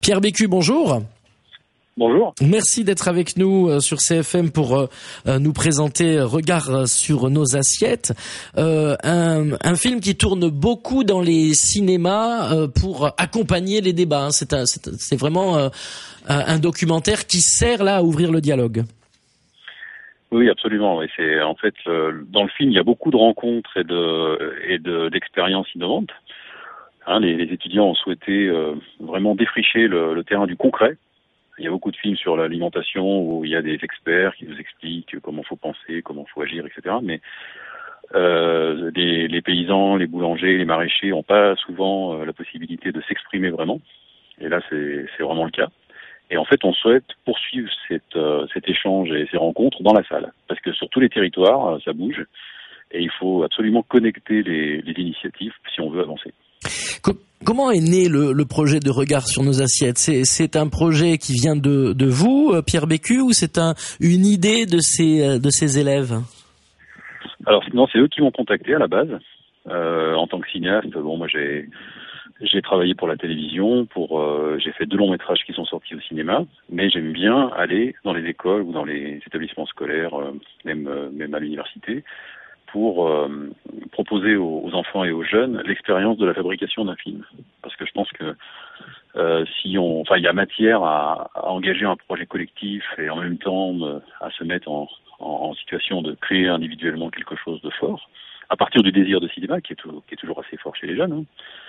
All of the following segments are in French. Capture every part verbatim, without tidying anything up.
Pierre Bécu, bonjour. Bonjour. Merci d'être avec nous sur C F M pour euh, nous présenter Regard sur nos assiettes. Euh, un, un film qui tourne beaucoup dans les cinémas euh, pour accompagner les débats. Hein. C'est, un, c'est, c'est vraiment euh, un documentaire qui sert là à ouvrir le dialogue. Oui, absolument. Et c'est en fait euh, dans le film, il y a beaucoup de rencontres et de et de d'expériences innovantes. Hein, les, les étudiants ont souhaité euh, vraiment défricher le, le terrain du concret. Il y a beaucoup de films sur l'alimentation où il y a des experts qui nous expliquent comment faut penser, comment faut agir, et cetera. Mais euh, les, les paysans, les boulangers, les maraîchers n'ont pas souvent euh, la possibilité de s'exprimer vraiment. Et là, c'est, c'est vraiment le cas. Et en fait, on souhaite poursuivre cette, euh, cet échange et ces rencontres dans la salle. Parce que sur tous les territoires, ça bouge. Et il faut absolument connecter les, les initiatives si on veut avancer. Comment est né le, le projet de Regard sur nos assiettes ? C'est, c'est un projet qui vient de, de vous, Pierre Bécu, ou c'est un, une idée de ces, de ces élèves ? Alors non, c'est eux qui m'ont contacté à la base. Euh, en tant que cinéaste, bon, moi j'ai j'ai travaillé pour la télévision, pour euh, j'ai fait deux longs métrages qui sont sortis au cinéma, mais j'aime bien aller dans les écoles ou dans les établissements scolaires, euh, même euh, même à l'université, pour euh, proposer aux, aux enfants et aux jeunes l'expérience de la fabrication d'un film. Parce que je pense que euh, si on, enfin, il y a matière à, à engager un projet collectif et en même temps euh, à se mettre en, en, en situation de créer individuellement quelque chose de fort, à partir du désir de cinéma qui est, tout, qui est toujours assez fort chez les jeunes, hein,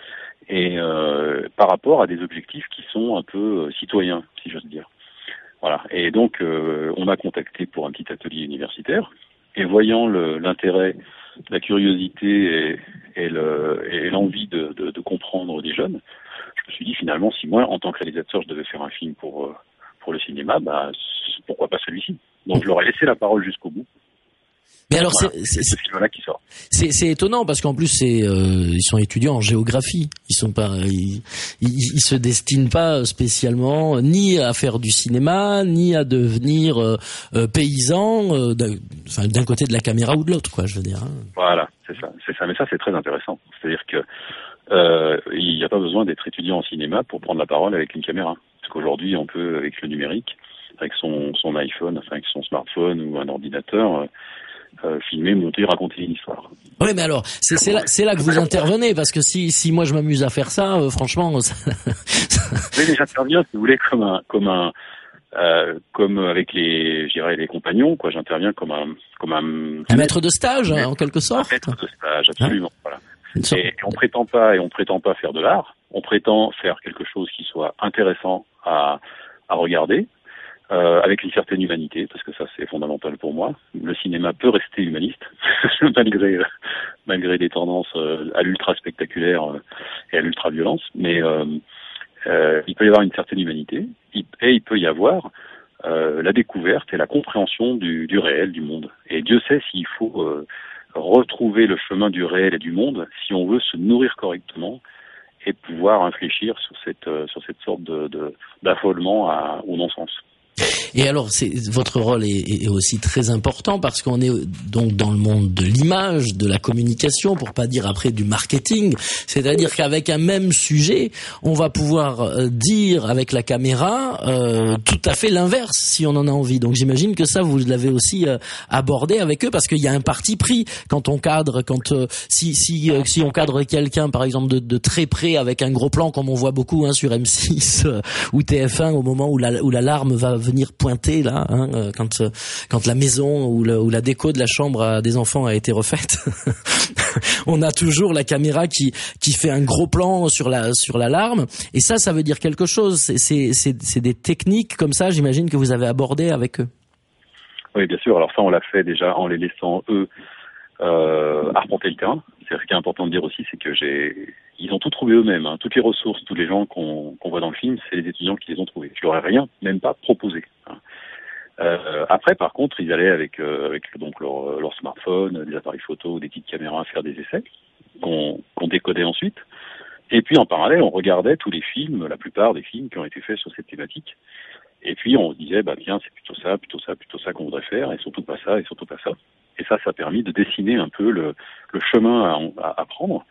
et euh, par rapport à des objectifs qui sont un peu euh, citoyens, si j'ose dire. Voilà. Et donc, euh, on m'a contacté pour un petit atelier universitaire. Et voyant le, l'intérêt, la curiosité et, et, le, et l'envie de, de, de comprendre des jeunes, je me suis dit finalement, si moi, en tant que réalisateur, je devais faire un film pour pour le cinéma, bah pourquoi pas celui-ci. Donc je leur ai laissé la parole jusqu'au bout. Mais alors voilà, c'est, c'est, c'est ce film-là qui sort. C'est, c'est étonnant parce qu'en plus c'est euh, ils sont étudiants en géographie. Ils sont pas ils, ils, ils se destinent pas spécialement ni à faire du cinéma ni à devenir euh, euh, paysans euh, d'un, enfin, d'un côté de la caméra ou de l'autre, quoi, je veux dire. Voilà, c'est ça, c'est ça. Mais ça c'est très intéressant. C'est-à-dire que euh, il n'y a pas besoin d'être étudiant en cinéma pour prendre la parole avec une caméra. Parce qu'aujourd'hui on peut avec le numérique, avec son son iPhone, enfin avec son smartphone ou un ordinateur. Euh, Euh, filmer, monter, raconter une histoire. Oui, mais alors c'est, c'est là, c'est là que vous intervenez, parce que si si moi je m'amuse à faire ça, euh, franchement. Ça... Oui, mais j'interviens, si vous voulez, comme un comme un euh, comme avec les, je dirais les compagnons, quoi. J'interviens comme un comme un. Un maître de stage, hein, en quelque sorte. Un maître de stage, absolument. Hein, voilà. sorte... Et, et on prétend pas et on prétend pas faire de l'art. On prétend faire quelque chose qui soit intéressant à à regarder. Euh, avec une certaine humanité, parce que ça c'est fondamental pour moi. Le cinéma peut rester humaniste, malgré euh, malgré des tendances euh, à l'ultra spectaculaire euh, et à l'ultra violence, mais euh, euh, il peut y avoir une certaine humanité, et il peut y avoir euh, la découverte et la compréhension du, du réel, du monde. Et Dieu sait s'il faut euh, retrouver le chemin du réel et du monde si on veut se nourrir correctement et pouvoir infléchir sur cette euh, sur cette sorte de, de d'affolement à, au non-sens. Et alors, c'est, votre rôle est, est aussi très important parce qu'on est donc dans le monde de l'image, de la communication, pour pas dire après du marketing. C'est-à-dire qu'avec un même sujet, on va pouvoir euh, dire avec la caméra euh, tout à fait l'inverse si on en a envie. Donc j'imagine que ça, vous l'avez aussi euh, abordé avec eux parce qu'il y a un parti pris quand on cadre, quand euh, si si euh, si on cadre quelqu'un par exemple de, de très près avec un gros plan comme on voit beaucoup hein, sur M six euh, ou T F un au moment où la où la larme va venir pointer là, hein, quand quand la maison ou, le, ou la déco de la chambre à des enfants a été refaite, on a toujours la caméra qui qui fait un gros plan sur la sur l'alarme. Et ça, ça veut dire quelque chose. C'est c'est c'est, c'est des techniques comme ça, j'imagine que vous avez abordé avec eux. Oui, bien sûr. Alors ça, on l'a fait déjà en les laissant eux euh, arpenter le terrain. C'est ce qui est important de dire aussi, c'est que j'ai ils ont tout trouvé eux-mêmes. Hein. Toutes les ressources, tous les gens qu'on, qu'on voit dans le film, c'est les étudiants qui les ont trouvés. Je leur ai rien, même pas proposé. Hein. Euh, après, par contre, ils allaient avec, euh, avec donc leur, leur smartphone, des appareils photo, des petites caméras faire des essais qu'on, qu'on décodait ensuite. Et puis en parallèle, on regardait tous les films, la plupart des films qui ont été faits sur cette thématique. Et puis on se disait, bah tiens, c'est plutôt ça, plutôt ça, plutôt ça qu'on voudrait faire, et surtout pas ça, et surtout pas ça. Et ça, ça a permis de dessiner un peu le, le chemin à, à, à prendre.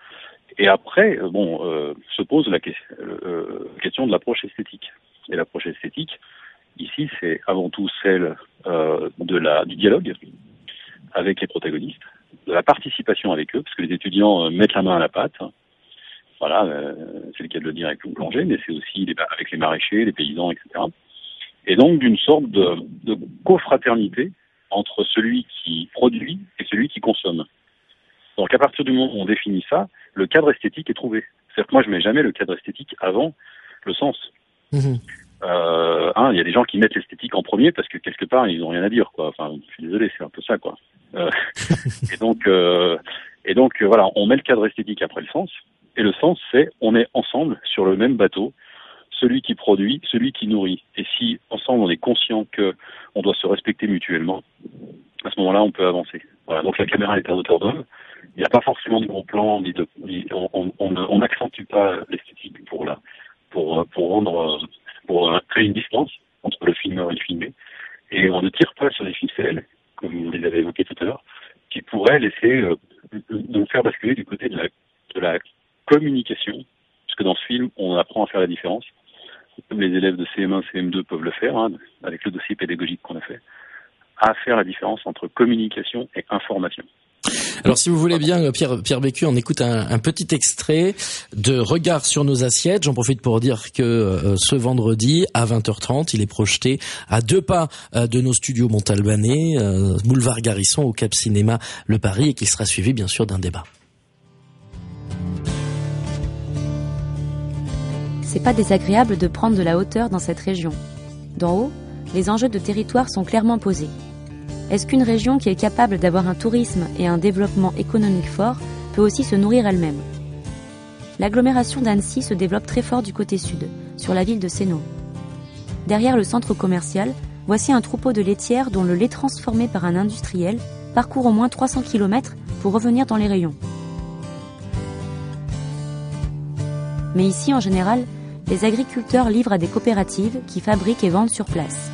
Et après, bon, euh, se pose la que- euh, question de l'approche esthétique. Et l'approche esthétique, ici, c'est avant tout celle euh, de la du dialogue avec les protagonistes, de la participation avec eux, parce que les étudiants euh, mettent la main à la pâte. Voilà, euh, c'est le cas de le dire avec le plongée, mais c'est aussi les, avec les maraîchers, les paysans, et cetera. Et donc d'une sorte de, de cofraternité entre celui qui produit et celui qui consomme. Donc à partir du moment où on définit ça, le cadre esthétique est trouvé. C'est-à-dire que moi je mets jamais le cadre esthétique avant le sens. Mmh. Euh, hein, il y a des gens qui mettent l'esthétique en premier parce que quelque part ils n'ont rien à dire, quoi. Enfin, je suis désolé, c'est un peu ça, quoi. Euh, et donc, euh, et donc euh, voilà, on met le cadre esthétique après le sens. Et le sens, c'est on est ensemble sur le même bateau, celui qui produit, celui qui nourrit. Et si ensemble on est conscient que on doit se respecter mutuellement, à ce moment-là, on peut avancer. Voilà. Donc la caméra est à hauteur d'homme. Il n'y a pas forcément de gros plan, ni de, ni, on, on, on n'accentue pas l'esthétique pour la, pour pour rendre, pour créer une distance entre le filmeur et le filmé. Et on ne tire pas sur les ficelles, comme vous les avez évoqués tout à l'heure, qui pourraient laisser euh, nous faire basculer du côté de la, de la communication, parce que dans ce film, on apprend à faire la différence, comme les élèves de C M un, C M deux peuvent le faire, hein, avec le dossier pédagogique qu'on a fait, à faire la différence entre communication et information. Alors si vous voulez bien, Pierre, Pierre Bécu, on écoute un, un petit extrait de Regard sur nos assiettes. J'en profite pour dire que euh, ce vendredi à vingt heures trente, il est projeté à deux pas euh, de nos studios montalbanais, euh, boulevard Garrison au Cap Cinéma Le Paris, et qu'il sera suivi bien sûr d'un débat. C'est pas désagréable de prendre de la hauteur dans cette région. D'en haut, les enjeux de territoire sont clairement posés. Est-ce qu'une région qui est capable d'avoir un tourisme et un développement économique fort peut aussi se nourrir elle-même ? L'agglomération d'Annecy se développe très fort du côté sud, sur la ville de Sénaux. Derrière le centre commercial, voici un troupeau de laitières dont le lait transformé par un industriel parcourt au moins trois cents kilomètres pour revenir dans les rayons. Mais ici, en général, les agriculteurs livrent à des coopératives qui fabriquent et vendent sur place.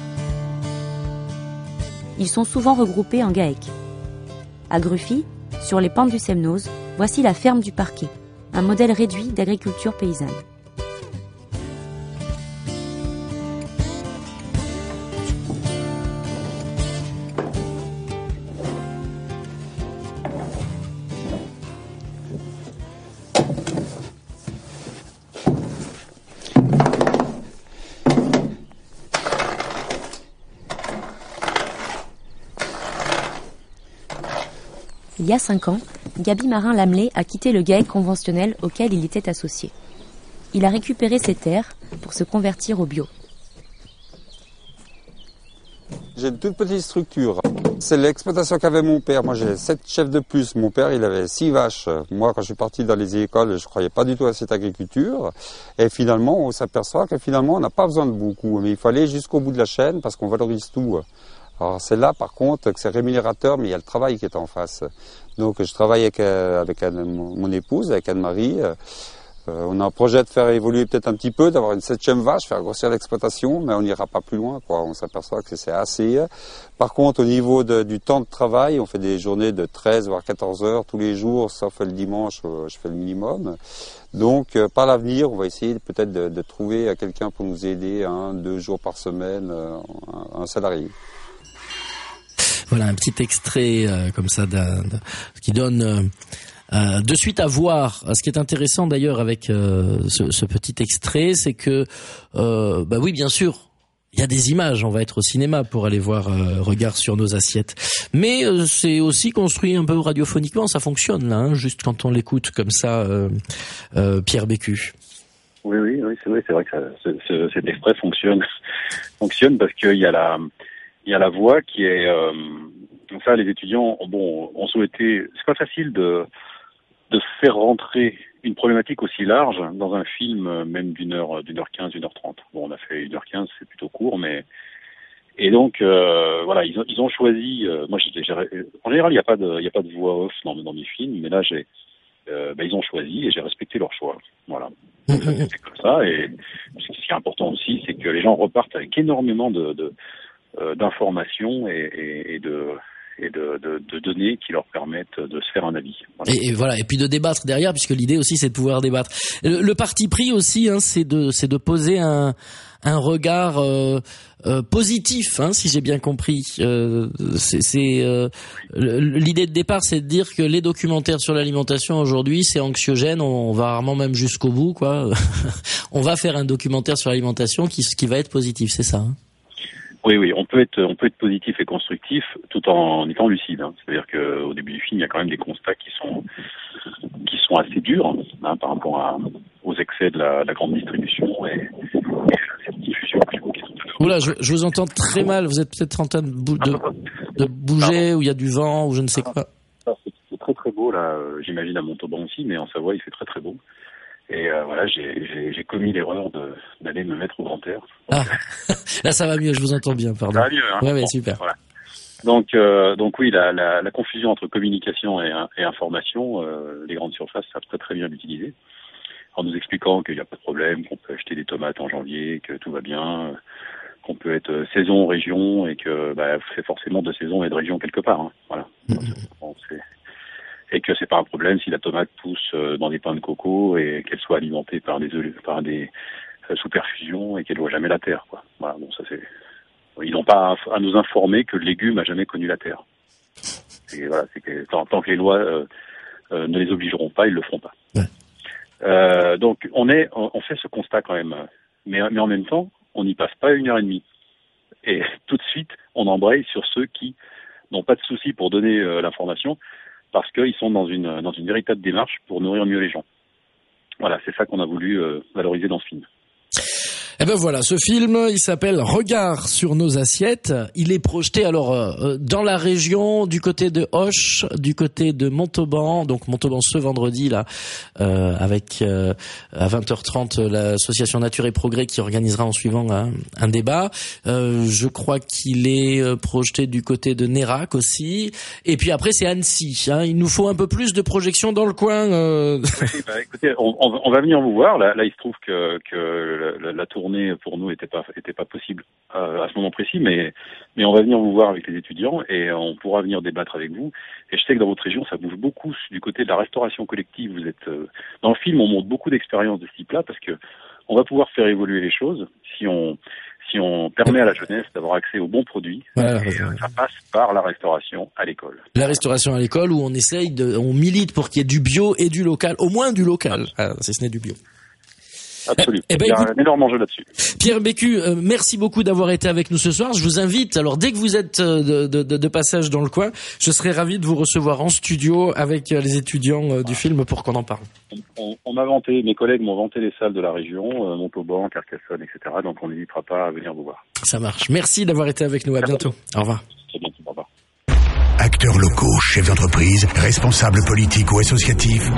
Ils sont souvent regroupés en GAEC. À Gruffy, sur les pentes du Semnoz, voici la ferme du Parquet, un modèle réduit d'agriculture paysanne. Il y a cinq ans, Gaby Marin-Lamelé a quitté le GAEC conventionnel auquel il était associé. Il a récupéré ses terres pour se convertir au bio. J'ai une toute petite structure. C'est l'exploitation qu'avait mon père. Moi, j'ai sept chefs de plus. Mon père, il avait six vaches. Moi, quand je suis parti dans les écoles, je croyais pas du tout à cette agriculture. Et finalement, on s'aperçoit que finalement, on n'a pas besoin de beaucoup. Mais il faut aller jusqu'au bout de la chaîne parce qu'on valorise tout. Alors c'est là par contre que c'est rémunérateur, mais il y a le travail qui est en face. Donc je travaille avec, euh, avec Anne, mon épouse, avec Anne-Marie. Euh, on a un projet de faire évoluer peut-être un petit peu, d'avoir une septième vache, faire grossir l'exploitation, mais on n'ira pas plus loin, quoi. On s'aperçoit que c'est assez. Par contre, au niveau de, du temps de travail, on fait des journées de treize voire quatorze heures tous les jours, sauf le dimanche, je fais le minimum. Donc, euh, par l'avenir, on va essayer peut-être de, de trouver quelqu'un pour nous aider, un, deux jours par semaine, euh, un, un salarié. Voilà un petit extrait euh, comme ça d'un, d'un, qui donne euh, euh, de suite à voir. Ce qui est intéressant d'ailleurs avec euh, ce, ce petit extrait, c'est que euh, bah oui, bien sûr, il y a des images. On va être au cinéma pour aller voir euh, Regard sur nos assiettes, mais euh, c'est aussi construit un peu radiophoniquement. Ça fonctionne là, hein, juste quand on l'écoute comme ça, euh, euh, Pierre Bécu. Oui, oui, oui, c'est vrai, c'est vrai que ça, ce, ce, cet extrait fonctionne, fonctionne parce qu'il y a la Il y a la voix qui est, euh, donc ça, les étudiants, bon, ont souhaité, c'est pas facile de, de faire rentrer une problématique aussi large dans un film, même d'une heure, d'une heure quinze, une heure trente. Bon, on a fait une heure quinze, c'est plutôt court, mais, et donc, euh, voilà, ils ont, ils ont choisi, euh, moi, j'ai, j'ai, en général, il n'y a pas de, il y a pas de voix off dans, dans mes films, mais là, j'ai, euh, ben, ils ont choisi et j'ai respecté leur choix. Voilà. Donc, ça s'est fait comme ça, et ce qui est important aussi, c'est que les gens repartent avec énormément de, de d'informations et, et, et de et de, de, de données qui leur permettent de se faire un avis. Voilà. Et, et voilà, et puis de débattre derrière, puisque l'idée aussi c'est de pouvoir débattre. Le, le parti pris aussi, hein, c'est de c'est de poser un un regard euh, euh, positif, hein, si j'ai bien compris. Euh, c'est, c'est euh, l'idée de départ, c'est de dire que les documentaires sur l'alimentation aujourd'hui, c'est anxiogène. On, on va rarement même jusqu'au bout, quoi. On va faire un documentaire sur l'alimentation qui qui va être positif, c'est ça. Hein. Oui, oui, on peut être, on peut être positif et constructif tout en étant lucide. Hein. C'est-à-dire que au début du film, il y a quand même des constats qui sont, qui sont assez durs hein, par rapport à, aux excès de la, la grande distribution et, et cette diffusion que j'évoquais tout à l'heure. Oula, je, je vous entends très mal. Vous êtes peut-être en train de, bou- de, de bouger, ou il y a du vent, ou je ne sais quoi. C'est, c'est très très beau là. J'imagine à Montauban aussi, mais en Savoie, il fait très très beau. Et euh, voilà, j'ai, j'ai, j'ai commis l'erreur de, d'aller me mettre au grand air. Ah, là ça va mieux, je vous entends bien, pardon. Ça va mieux, hein. Ouais, ouais, bon, super. Voilà. Donc, euh, donc oui, la, la, la confusion entre communication et, et information, euh, les grandes surfaces savent très très bien l'utiliser, en nous expliquant qu'il n'y a pas de problème, qu'on peut acheter des tomates en janvier, que tout va bien, qu'on peut être saison, région, et que bah, c'est forcément de saison et de région quelque part. Hein. Voilà. Bon, c'est... Et que c'est pas un problème si la tomate pousse dans des pins de coco et qu'elle soit alimentée par des par des sous-perfusions et qu'elle voit jamais la terre, quoi. Voilà, bon, ça c'est. Ils n'ont pas à nous informer que le légume a jamais connu la terre. Et voilà, c'est que tant, tant que les lois euh, euh, ne les obligeront pas, ils le feront pas. Ouais. Euh, donc on est, on fait ce constat quand même, mais mais en même temps, on n'y passe pas une heure et demie. Et tout de suite, on embraye sur ceux qui n'ont pas de souci pour donner euh, l'information, parce qu'ils sont dans une dans une véritable démarche pour nourrir mieux les gens. Voilà, c'est ça qu'on a voulu euh, valoriser dans ce film. Eh ben voilà, ce film, il s'appelle Regard sur nos assiettes. Il est projeté alors euh, dans la région, du côté de Auch, du côté de Montauban. Donc Montauban ce vendredi là, euh, avec euh, à vingt heures trente l'association Nature et Progrès qui organisera en suivant un, un débat. Euh, je crois qu'il est projeté du côté de Nérac aussi. Et puis après c'est Annecy. Hein. Il nous faut un peu plus de projections dans le coin. Euh... Oui, bah, écoutez, on, on va venir vous voir. Là, là il se trouve que que la, la tournée pour nous était pas était pas possible euh, à ce moment précis, mais mais on va venir vous voir avec les étudiants et on pourra venir débattre avec vous. Et je sais que dans votre région, ça bouge beaucoup du côté de la restauration collective. Vous êtes euh, dans le film, on montre beaucoup d'expériences de ce type-là parce que on va pouvoir faire évoluer les choses si on si on permet à la jeunesse d'avoir accès aux bons produits. Voilà, et, euh, ça passe par la restauration à l'école. La restauration à l'école où on essaye de, on milite pour qu'il y ait du bio et du local, au moins du local, ah, si ce n'est du bio. Absolument. Eh ben, il y a écoute, un énorme enjeu là-dessus. Pierre Bécu, euh, merci beaucoup d'avoir été avec nous ce soir. Je vous invite, alors dès que vous êtes euh, de, de, de passage dans le coin, je serai ravi de vous recevoir en studio avec euh, les étudiants euh, du film pour qu'on en parle. On, on m'a vanté, mes collègues m'ont vanté les salles de la région, euh, Montauban, Carcassonne, et cetera. Donc on n'hésitera pas à venir vous voir. Ça marche. Merci d'avoir été avec nous. À bientôt. Au revoir. Très bientôt. Au revoir. Acteurs locaux, chefs d'entreprise, responsables politiques ou associatifs.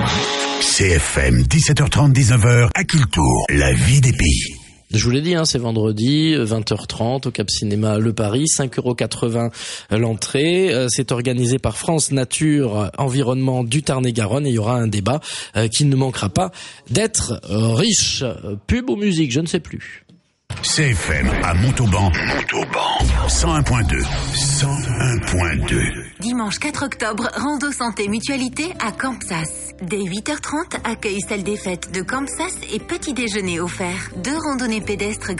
C F M, dix-sept heures trente, dix-neuf heures, à Cultour, la vie des pays. Je vous l'ai dit, hein, c'est vendredi, vingt heures trente, au Cap Cinéma Le Paris, cinq euros quatre-vingts l'entrée. Euh, c'est organisé par France Nature Environnement du Tarn-et-Garonne et il y aura un débat euh, qui ne manquera pas d'être euh, riche. Euh, pub ou musique, je ne sais plus. C F M à Montauban, Montauban, cent un point deux, cent un point deux. Dimanche quatre octobre, Rando Santé Mutualité à Campsas. Dès huit heures trente, accueil salle des fêtes de Campsas et petit déjeuner offert. Deux randonnées pédestres